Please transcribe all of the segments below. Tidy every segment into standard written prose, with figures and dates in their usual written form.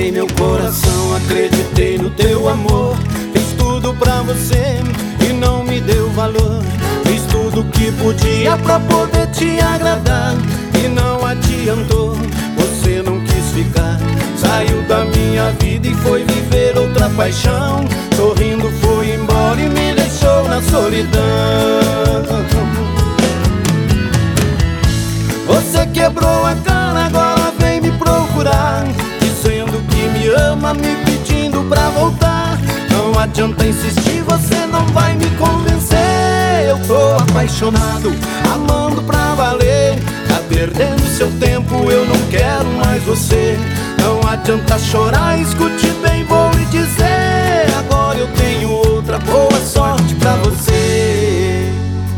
dei meu coração, acreditei no teu amor. Fiz tudo pra você e não me deu valor. Fiz tudo que podia pra poder te agradar e não adiantou, você não quis ficar. Saiu da minha vida e foi viver outra paixão. Sorrindo foi embora e me deixou na solidão. Você quebrou a cara, agora vem me procurar, dizendo que me ama, me pedindo pra voltar. Não adianta insistir, você não vai me convencer. Eu tô apaixonado, amando pra valer. Tá perdendo seu tempo, eu não quero mais você. Não adianta chorar, escute bem, vou lhe dizer. Agora eu tenho outra, boa sorte pra você.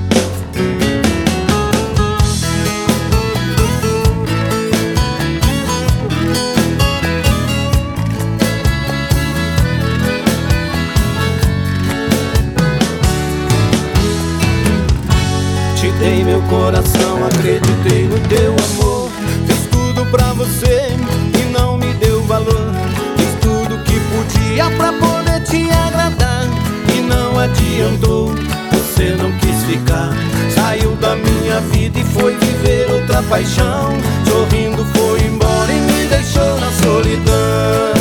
Te dei meu coração, acreditei no teu amor. Fiz tudo pra você e não me deu valor. Fiz tudo que podia pra poder te agradar e não adiantou, você não quis ficar. Saiu da minha vida e foi viver outra paixão. Sorrindo foi embora e me deixou na solidão.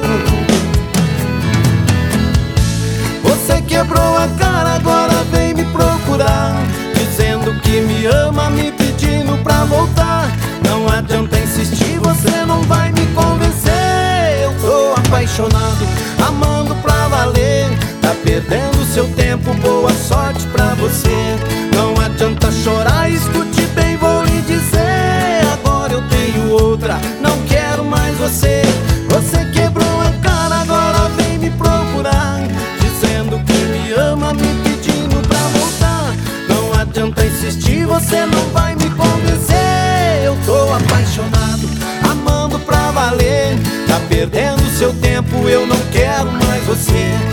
Você quebrou a cara, agora vem me procurar, dizendo que me ama, me pedindo pra voltar. Não adianta insistir, você não vai me convencer. Eu tô apaixonado, amando pra valer. Tá perdendo seu tempo, boa sorte pra você. Não adianta chorar, escute bem, vou lhe dizer. Agora eu tenho outra, não quero mais você. Você quebrou a cara, agora vem me procurar, dizendo que me ama, me pedindo pra voltar. Não adianta insistir, você não vai me convencer. Eu tô apaixonado, amando pra valer. Tá perdendo seu tempo, eu não quero mais você.